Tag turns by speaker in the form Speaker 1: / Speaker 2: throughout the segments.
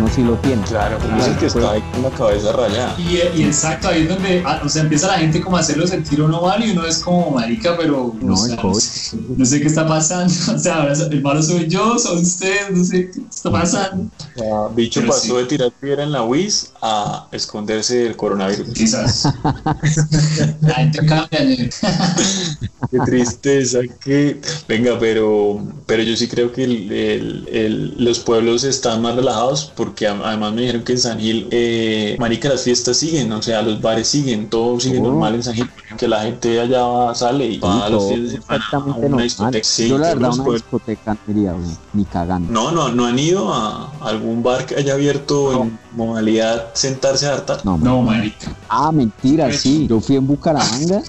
Speaker 1: sí lo tiene.
Speaker 2: Claro, uno es el que está ahí con la cabeza rayada.
Speaker 3: Y exacto, ahí es donde, o sea, empieza la gente como a hacerlo sentir uno mal y uno es como marica, pero
Speaker 1: No,
Speaker 3: o sea,
Speaker 1: el COVID.
Speaker 3: no sé qué está pasando. O sea, ahora el malo soy yo, son ustedes, no sé qué está pasando.
Speaker 2: Bicho
Speaker 3: Pero
Speaker 2: pasó
Speaker 3: sí.
Speaker 2: de tirar piedra en la WIS a esconderse del coronavirus.
Speaker 3: Quizás. La gente cambia, ¿no?
Speaker 2: Qué tristeza, que... Venga, pero yo sí creo que los pueblos están más relajados porque además me dijeron que en San Gil, marica, las fiestas siguen, o sea, los bares siguen, todo sigue normal en San Gil, que la gente allá sale y va a los fines de semana a
Speaker 1: Exactamente
Speaker 2: una
Speaker 1: normal.
Speaker 2: discoteca. Sí,
Speaker 1: Yo la
Speaker 2: que
Speaker 1: verdad
Speaker 2: los
Speaker 1: una
Speaker 2: pueblos-
Speaker 1: discoteca no iría, güey, ni cagando.
Speaker 2: No han ido a algún bar que haya abierto en modalidad sentarse a hartar.
Speaker 1: No,
Speaker 3: No, marica.
Speaker 1: Ah, mentira, sí. Yo fui en Bucaramanga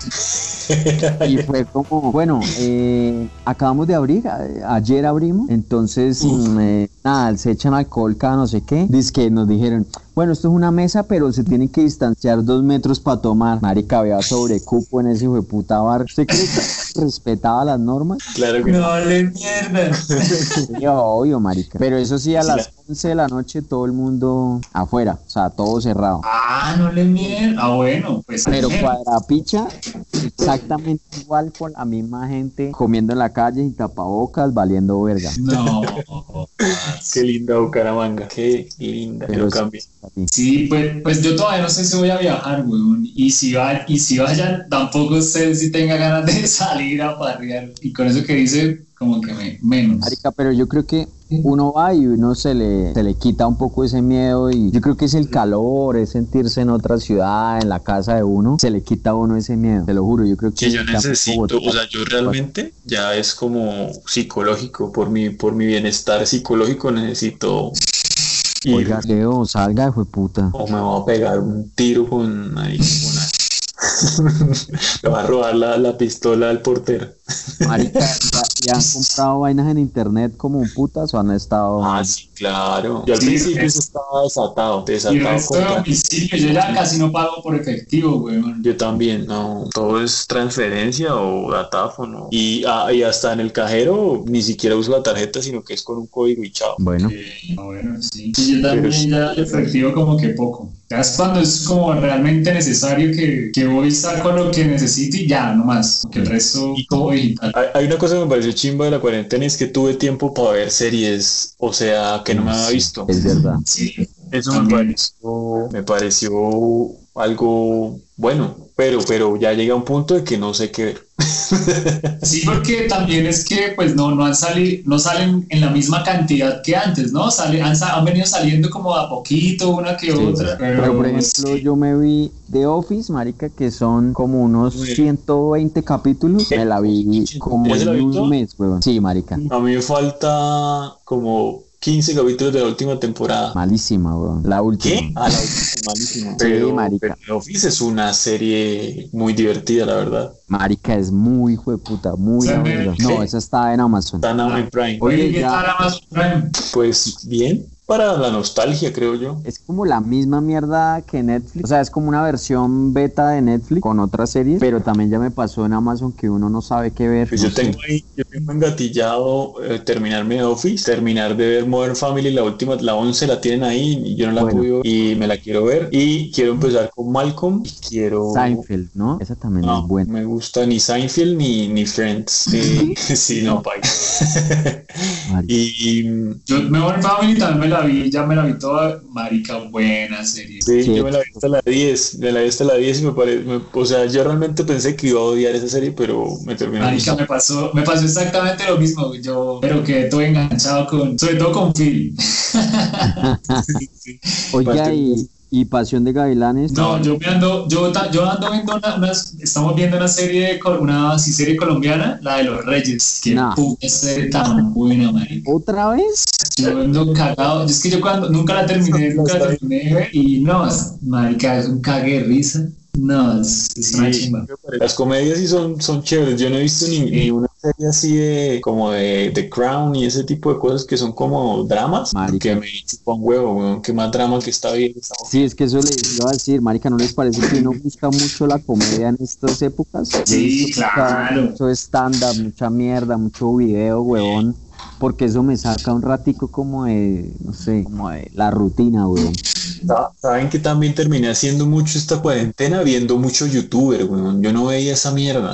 Speaker 1: y fue como, bueno, acabamos de abrir, ayer abrimos, entonces nada, se echan alcohol cada no sé qué. Dice que nos dijeron, bueno, esto es una mesa, pero se tienen que distanciar 2 metros para tomar. Marica, había sobrecupo en ese hijo de puta bar. ¿Usted cree que respetaba las normas?
Speaker 2: Claro que
Speaker 3: No le mierda.
Speaker 1: Sí, obvio, marica. Pero eso sí, a las 11 de la noche todo el mundo afuera, o sea, todo cerrado.
Speaker 3: Ah, no le mierda. Ah, bueno, pues.
Speaker 1: Pero Cuadrapicha, exactamente igual con la misma gente comiendo en la calle sin tapabocas, valiendo verga.
Speaker 3: No.
Speaker 2: qué linda Bucaramanga, qué linda.
Speaker 1: Pero
Speaker 2: Pero cambia.
Speaker 3: Sí, pues yo todavía no sé si voy a viajar, weón. Y si vayan, tampoco sé si tenga ganas de salir a parrear. Y con eso que dice, como que menos.
Speaker 1: Marica, pero yo creo que uno va y uno se le quita un poco ese miedo y yo creo que es el calor, es sentirse en otra ciudad, en la casa de uno, se le quita a uno ese miedo, te lo juro, yo creo que...
Speaker 2: Que yo necesito, o sea, yo realmente ya es como psicológico, por mi bienestar psicológico necesito ir,
Speaker 1: Oiga, Leo, salga de puta.
Speaker 2: o me voy a pegar un tiro con ahí, le va a robar la pistola al portero.
Speaker 1: Marica, ¿ya han comprado vainas en internet como putas o han estado...?
Speaker 2: Ah, sí, claro. Yo al
Speaker 3: Sí,
Speaker 2: principio
Speaker 3: es-
Speaker 2: estaba desatado
Speaker 3: Y el resto de
Speaker 2: comprando.
Speaker 3: domicilio, yo ya casi no pago por efectivo, weón.
Speaker 2: Yo también, no, todo es transferencia o datáfono. Y hasta en el cajero ni siquiera uso la tarjeta, sino que es con un código y chao.
Speaker 1: Bueno,
Speaker 3: Bueno, sí. Y yo también ya efectivo como que poco. Ya es cuando es como realmente necesario que voy, saco lo que necesito y ya, no más. Que el resto
Speaker 2: ¿Y
Speaker 3: todo digital.
Speaker 2: Hay una cosa que me pareció chimba de la cuarentena, es que tuve tiempo para ver series, o sea, que no me había visto.
Speaker 1: es verdad.
Speaker 3: Sí.
Speaker 2: Eso
Speaker 3: También.
Speaker 2: me pareció algo bueno, pero ya llega un punto de que no sé qué ver.
Speaker 3: Sí, porque también es que pues no salen en la misma cantidad que antes, ¿no? Han venido saliendo como a poquito, una que
Speaker 1: Sí,
Speaker 3: otra.
Speaker 1: sí. Pero por ejemplo,
Speaker 3: sí.
Speaker 1: yo me vi The Office, marica, que son como unos 120 capítulos. Me la vi como
Speaker 2: ¿Ya se la
Speaker 1: en
Speaker 2: vio?
Speaker 1: un mes, weón. Sí, marica.
Speaker 2: A mí me falta como 15 capítulos de la última temporada.
Speaker 1: Malísima, weón. La última.
Speaker 2: ¿Qué? La última es malísima.
Speaker 1: Sí, marica.
Speaker 2: Pero The Office es una serie muy divertida, la verdad.
Speaker 1: Marica, es muy hijo de puta, muy
Speaker 3: ¿Sí?
Speaker 1: la verga.
Speaker 2: ¿Sí?
Speaker 1: No, esa está en Amazon.
Speaker 2: Está en Prime.
Speaker 1: Oye,
Speaker 3: ¿qué
Speaker 1: ya-
Speaker 3: tal Amazon Prime?
Speaker 2: Pues bien, para la nostalgia, creo yo.
Speaker 1: Es como la misma mierda que Netflix. O sea, es como una versión beta de Netflix con otras series. Pero también ya me pasó en Amazon que uno no sabe qué ver.
Speaker 2: Pues
Speaker 1: no
Speaker 2: yo
Speaker 1: sé.
Speaker 2: tengo engatillado terminarme de Office, terminar de ver Modern Family, la última, la 11 la tienen ahí y yo no la
Speaker 1: Bueno.
Speaker 2: pude ver y me la quiero ver. Y quiero empezar con Malcolm y quiero...
Speaker 1: Seinfeld, ¿no? Esa también
Speaker 2: No,
Speaker 1: es buena.
Speaker 2: me gusta ni Seinfeld ni Friends. Sí, no, paila.
Speaker 1: Marica.
Speaker 2: Y
Speaker 3: Yo Modern Family también ya me la vi toda, marica, buena serie.
Speaker 2: sí,
Speaker 1: Sí.
Speaker 2: yo me la vi hasta la 10, me la vi hasta la 10 y o sea, yo realmente pensé que iba a odiar esa serie, pero me terminó
Speaker 3: Marica,
Speaker 2: gustando.
Speaker 3: me pasó exactamente lo mismo, pero quedé todo enganchado sobre todo con Phil.
Speaker 1: Oiga, y Pasión de Gavilanes.
Speaker 3: No, yo ando viendo estamos viendo una serie serie colombiana, la de los Reyes, que
Speaker 1: No.
Speaker 3: puta serie tan buena, marica.
Speaker 1: ¿Otra vez?
Speaker 3: Yo ando cagado, es que yo nunca la terminé de ver y no, marica, es un cague de risa. No, es una
Speaker 2: Sí,
Speaker 3: chimba.
Speaker 2: las comedias sí son chéveres. Yo no he visto ni una serie así como de The Crown y ese tipo de cosas que son como dramas.
Speaker 1: Marica.
Speaker 2: Que me chupa un huevo, weón. Qué más drama que está bien.
Speaker 1: Sí, es que eso les iba a decir, marica, ¿no les parece que uno busca mucho la comedia en estas épocas? Yo he
Speaker 3: Sí,
Speaker 1: visto
Speaker 3: claro.
Speaker 1: mucho stand-up, mucha mierda, mucho video, huevón, porque eso me saca un ratico como de, no sé, como de la rutina, weón.
Speaker 2: Saben que también terminé haciendo mucho esta cuarentena viendo mucho youtuber, weón. Yo no veía esa mierda.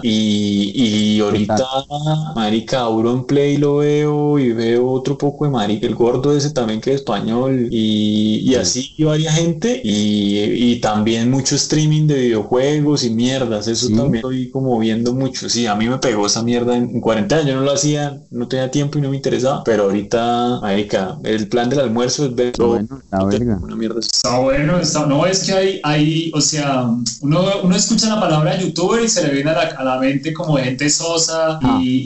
Speaker 2: Y ahorita, marica, Auronplay lo veo y veo otro poco de marica, el gordo ese también que es español y así varias gente y también mucho streaming de videojuegos y mierdas. Eso también estoy como viendo mucho. Sí, a mí me pegó esa mierda en cuarentena. Yo no lo hacía, no tenía tiempo y no me interesaba. Pero ahorita, marica, el plan del almuerzo es ver todo.
Speaker 1: Bueno, la verga.
Speaker 2: Una mierda.
Speaker 3: Está bueno, no es que hay, o sea, uno escucha la palabra youtuber y se le viene a la mente como gente sosa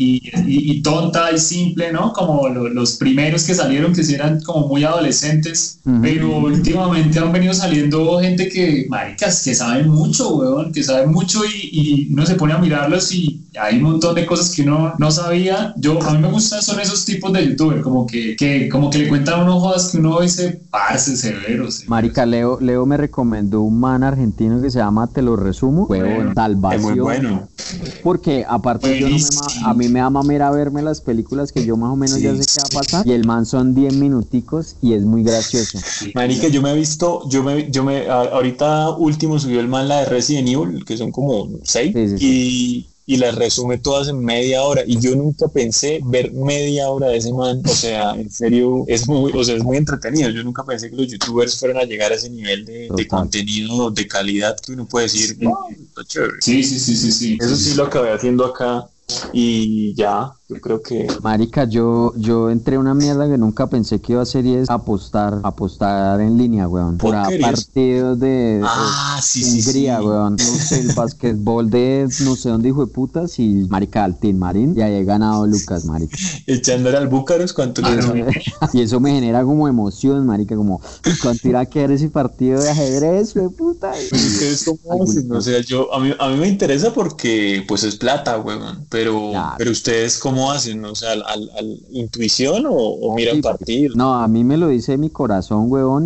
Speaker 3: y tonta y simple, ¿no? Como los primeros que salieron que sí eran como muy adolescentes, pero últimamente han venido saliendo gente que, maricas, que saben mucho, weón, que saben mucho y uno se pone a mirarlos y hay un montón de cosas que uno no sabía. A mí me gustan son esos tipos de youtuber, como que le cuentan unos jodas que uno dice, parce, severos.
Speaker 1: Marica, Leo me recomendó un man argentino que se llama Te lo resumo, huevón, Salvación.
Speaker 2: Es muy bueno.
Speaker 1: Porque aparte a mí me da mamera verme las películas que yo más o menos ya sé qué va a pasar y el man son 10 minuticos y es muy gracioso.
Speaker 2: Marica, yo me he visto, ahorita último subió el man la de Resident Evil, que son como 6 y las resume todas en media hora y yo nunca pensé ver media hora de ese man, o sea, en serio, es muy entretenido. Yo nunca pensé que los youtubers fueran a llegar a ese nivel de contenido de calidad que uno puede decir, está chévere.
Speaker 3: Sí.
Speaker 2: Eso sí lo acabé haciendo acá y ya, yo creo que...
Speaker 1: Marica, yo entré a una mierda que nunca pensé que iba a hacer y es apostar en línea, weón. Por partidos de Hungría, weón. No sé, el basquetbol de no sé dónde hijo de putas y marica, al Team Marín y ahí he ganado Lucas, marica.
Speaker 2: Echándole al Búcaros, ¿cuánto le da?
Speaker 1: Y eso me genera como emoción, marica, como cuánto irá a quedar ese partido de ajedrez, hijo de puta.
Speaker 2: ¿Ustedes cómo hacen? O sea, a mí me interesa porque pues es plata, weón, pero ustedes cómo hacen, o sea, al intuición o miran partidos.
Speaker 1: No, a mí me lo dice mi corazón, huevón.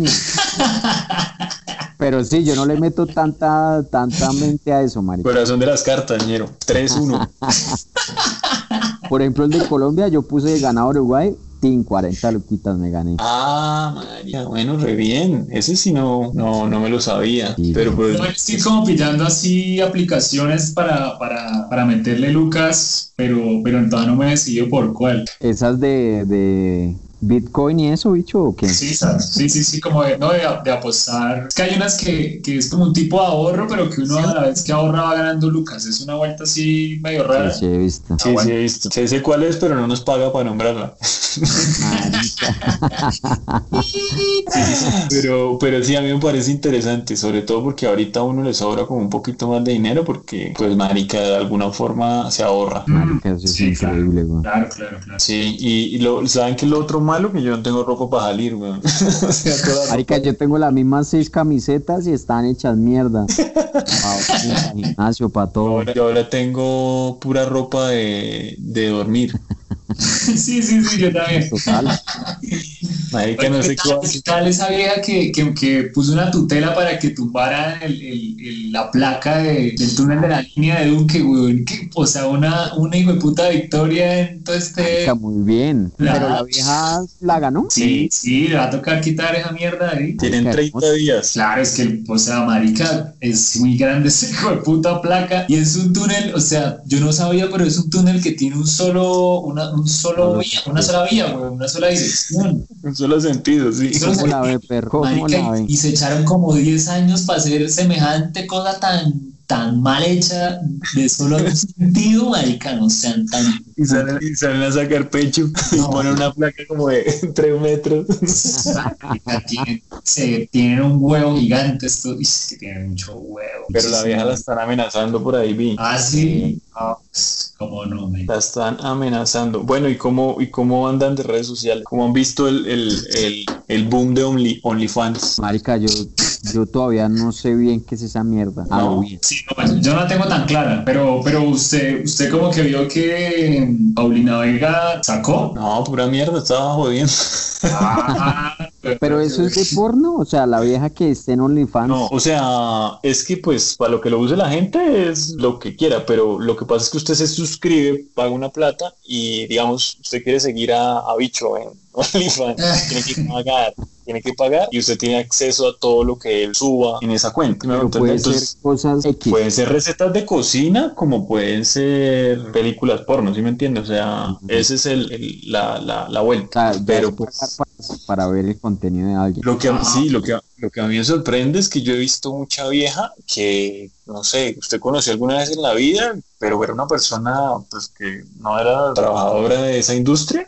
Speaker 1: Pero sí, yo no le meto tanta mente a eso, marica.
Speaker 2: Corazón de las cartas, ñero. 3-1.
Speaker 1: Por ejemplo, el de Colombia, yo puse ganado Uruguay, 40 luquitas me gané.
Speaker 2: Ah, María, bueno, re bien. Ese sí no me lo sabía. Sí. Pero pues...
Speaker 3: Yo estoy como pillando así aplicaciones para meterle lucas, pero todavía no me decido por cuál.
Speaker 1: Esas de Bitcoin y eso, bicho, ¿o qué?
Speaker 3: Sí, como de apostar. Es que hay unas que es como un tipo de ahorro, pero que uno a la vez que ahorra va ganando lucas. Es una vuelta así medio rara.
Speaker 1: Sí, he visto.
Speaker 2: Sí, he visto. Sé cuál es, pero no nos paga para nombrarla. pero sí, a mí me parece interesante, sobre todo porque ahorita a uno le sobra como un poquito más de dinero porque, pues, marica, de alguna forma se ahorra.
Speaker 1: Marica, eso es increíble, güey.
Speaker 3: Claro.
Speaker 2: Sí, y ¿saben qué es lo otro malo? Que yo no tengo ropa para salir, güey. O sea,
Speaker 1: marica, yo tengo las mismas 6 camisetas y están hechas mierda. Gimnasio, para todo.
Speaker 2: Yo ahora tengo pura ropa de dormir.
Speaker 3: Sí, yo también.
Speaker 1: Total.
Speaker 2: Marica, no sé
Speaker 3: ¿Qué tal esa vieja que puso una tutela para que tumbaran la placa del túnel de la línea de Duque, güey? O sea, una hijo de puta victoria en todo este...
Speaker 1: Marica, muy bien. Pero la vieja la ganó.
Speaker 3: Sí, le va a tocar quitar esa mierda ahí.
Speaker 2: Tienen 30 días.
Speaker 3: Claro, es que, o sea, marica, es muy grande ese hijo de puta placa y es un túnel, o sea, yo no sabía, pero es un túnel que tiene una sola vía, güey, una sola dirección.
Speaker 2: Un solo sentido, sí.
Speaker 1: ¿Cómo la ve, perro? ¿Cómo la ve?
Speaker 3: Y se echaron como 10 años para hacer semejante cosa tan mal hecha de solo un sentido, marica, no sean tan...
Speaker 2: Y salen a sacar pecho y ponen una placa como de 3 metros.
Speaker 3: Tienen un huevo gigante estos, que tienen mucho huevo.
Speaker 2: Pero la vieja la están amenazando por ahí, vi.
Speaker 3: Ah, sí. ¿Cómo no, man?
Speaker 2: La están amenazando. Bueno, ¿y cómo andan de redes sociales? ¿Cómo han visto el boom de OnlyFans?
Speaker 1: Marica, yo Yo todavía no sé bien qué es esa mierda.
Speaker 3: No, sí, no, yo no la tengo tan clara, pero usted como que vio que Paulina Vega sacó.
Speaker 2: No, pura mierda, estaba jodiendo.
Speaker 1: Pero eso es de porno, o sea, la vieja que esté en OnlyFans.
Speaker 2: No, o sea, es que pues para lo que lo use la gente es lo que quiera, pero lo que pasa es que usted se suscribe, paga una plata y digamos, usted quiere seguir a Bicho en OnlyFans, tiene que pagar y usted tiene acceso a todo lo que él suba en esa cuenta.
Speaker 1: Pero puede ser cosas X.
Speaker 2: Pueden ser recetas de cocina como pueden ser películas porno, ¿sí me entiende? O sea, ese es la vuelta. Pero pues,
Speaker 1: para ver el contenido de alguien.
Speaker 2: Lo que a mí me sorprende es que yo he visto mucha vieja que, no sé, usted conoció alguna vez en la vida, pero era una persona pues que no era trabajadora de esa industria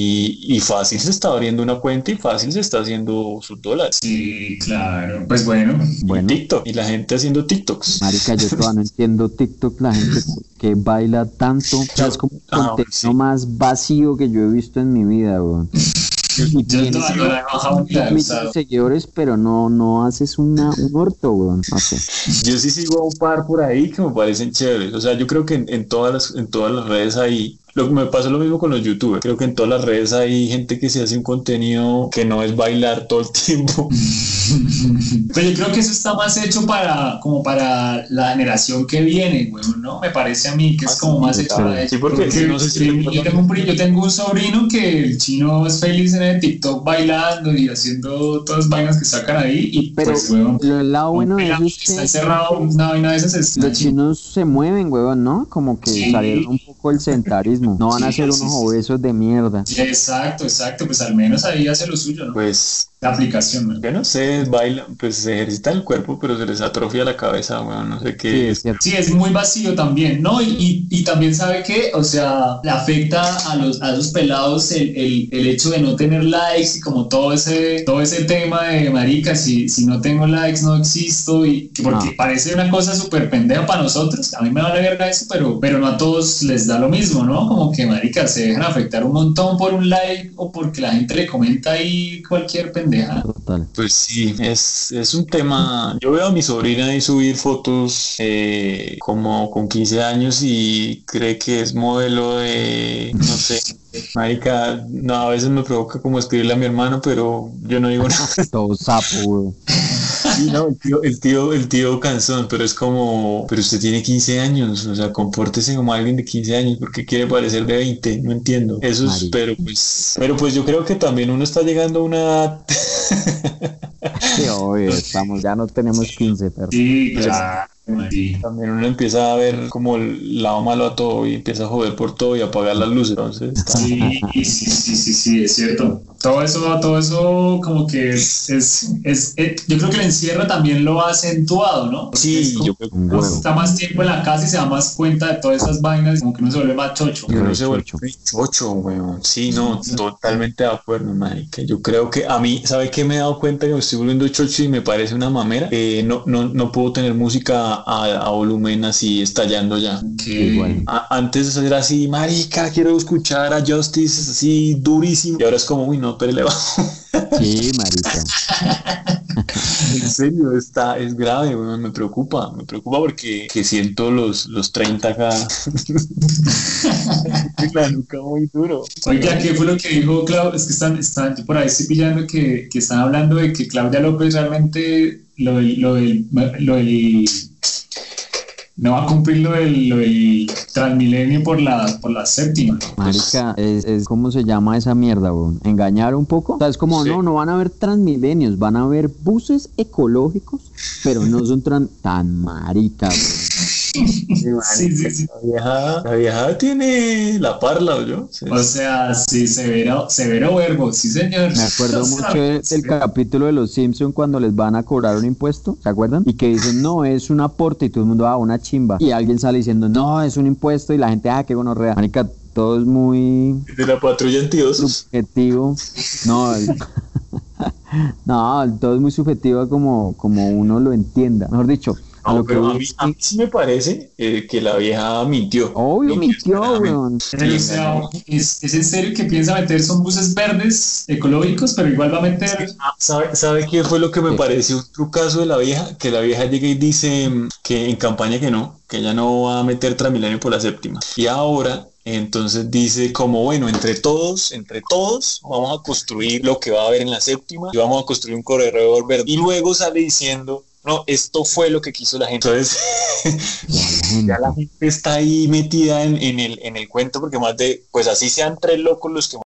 Speaker 2: y fácil se está abriendo una cuenta y fácil se está haciendo sus dólares.
Speaker 3: Sí, claro. Pues bueno.
Speaker 2: TikTok. Y la gente haciendo TikToks.
Speaker 1: Marica, yo todavía no entiendo TikTok, la gente que baila tanto. O sea, es como el contenido más vacío que yo he visto en mi vida, weón. Y
Speaker 3: yo todavía no la he bajado ni la he usado.
Speaker 1: Seguidores, pero no haces un orto, weón. No sé.
Speaker 2: Yo sí sigo a un par por ahí que me parecen chéveres. O sea, yo creo que en todas las redes hay. Me pasa lo mismo con los youtubers. Creo que en todas las redes hay gente que se hace un contenido que no es bailar todo el tiempo.
Speaker 3: Pero yo creo que eso está más hecho como para la generación que viene, güey, ¿no? Me parece a mí que es como más hecho para eso.
Speaker 2: Sí, porque no sé si
Speaker 3: yo tengo un sobrino que el chino es feliz en el TikTok bailando y haciendo todas las vainas que sacan ahí. Y
Speaker 1: pero
Speaker 3: pues, weón,
Speaker 1: el lado bueno de eso es que
Speaker 3: está encerrado una vaina de esas.
Speaker 1: Los chinos se mueven, weón, ¿no? Como que salieron un poco del sedentarismo. No van a ser unos obesos de mierda.
Speaker 3: Exacto. Pues al menos ahí hace lo suyo, ¿no?
Speaker 2: Pues
Speaker 3: la aplicación, ¿no?
Speaker 2: Yo no sé, bailan, pues se ejercita el cuerpo, pero se les atrofia la cabeza, weón, no sé qué es.
Speaker 3: Sí, es muy vacío también, ¿no? Y también sabe que, o sea, le afecta a esos pelados el hecho de no tener likes y como todo ese tema de marica, si no tengo likes no existo, y porque parece una cosa súper pendeja para nosotros, a mí me vale verga eso, pero no a todos les da lo mismo, ¿no? Como que marica se dejan afectar un montón por un like o porque la gente le comenta ahí cualquier pendeja.
Speaker 1: Total.
Speaker 2: Pues sí, es un tema. Yo veo a mi sobrina ahí subir fotos como con 15 años y cree que es modelo de, no sé, marica, no, a veces me provoca como escribirle a mi hermano, pero yo no digo nada.
Speaker 1: Todo sapo, güey.
Speaker 2: Sí, no, el tío cansón, pero es como, pero usted tiene 15 años, o sea, compórtese como alguien de 15 años, porque quiere parecer de 20, no entiendo. Eso es, pero pues yo creo que también uno está llegando a una edad.
Speaker 1: Sí, obvio, ya no tenemos 15, pero.
Speaker 3: Sí, claro. Sí.
Speaker 2: También uno empieza a ver como el lado malo a todo y empieza a joder por todo y apagar las luces, entonces
Speaker 3: sí, es cierto. Todo eso como que yo creo que el encierro también lo ha acentuado, ¿no? Porque
Speaker 2: sí, yo creo
Speaker 3: que uno está más tiempo en la casa y se da más cuenta de todas esas vainas, como que uno se vuelve más chocho.
Speaker 2: Uno se vuelve chocho, weón. Sí, no, totalmente de acuerdo, marica. Yo creo que a mí, ¿sabe qué me he dado cuenta? Que me estoy volviendo chocho y me parece una mamera. No puedo tener música a volumen así estallando ya.
Speaker 1: Igual.
Speaker 2: Antes era así, marica, quiero escuchar a Justice así durísimo. Y ahora es como, uy, no, pero le bajo.
Speaker 1: Sí, marica.
Speaker 2: En serio, es grave, weón, me preocupa porque siento los 30 acá. La nuca muy duro.
Speaker 3: Oiga, ¿qué fue lo que dijo Claudia? Es que están por ahí estoy pillando que están hablando de que Claudia López realmente lo del no va a cumplir lo del Transmilenio por la séptima.
Speaker 1: Marica, es ¿cómo se llama esa mierda, weón? ¿Engañar un poco? O sea, es como, sí. No van a haber Transmilenios, van a haber buses ecológicos, pero no son tan marica, weón.
Speaker 3: Sí.
Speaker 2: La vieja tiene la parla, ¿yo? Sí.
Speaker 3: O sea, sí, severo verbo, sí señor.
Speaker 1: Me acuerdo mucho del capítulo de Los Simpson cuando les van a cobrar un impuesto, ¿se acuerdan? Y que dicen, no, es un aporte y todo el mundo, una chimba. Y alguien sale diciendo, no, es un impuesto y la gente, qué gonorrea. Marica, todo es muy...
Speaker 2: De la patrulla antiosos.
Speaker 1: Subjetivo. No, no, todo es muy subjetivo como uno lo entienda. Mejor dicho, lo que
Speaker 2: pero a mí sí me parece que la vieja mintió.
Speaker 1: Obvio, mintió, weón.
Speaker 3: Pero, o sea, ¿es en serio que piensa meter son buses verdes ecológicos, pero igual va a meter?
Speaker 2: ¿Sabe qué fue lo que me pareció un trucazo de la vieja? Que la vieja llega y dice que en campaña que no, que ella no va a meter Transmilenio por la séptima. Y ahora, entonces dice como, bueno, entre todos, vamos a construir lo que va a haber en la séptima y vamos a construir un corredor verde. Y luego sale diciendo, no, esto fue lo que quiso la gente. Entonces, ya la gente está ahí metida en el cuento, porque más de, pues así sean tres locos los que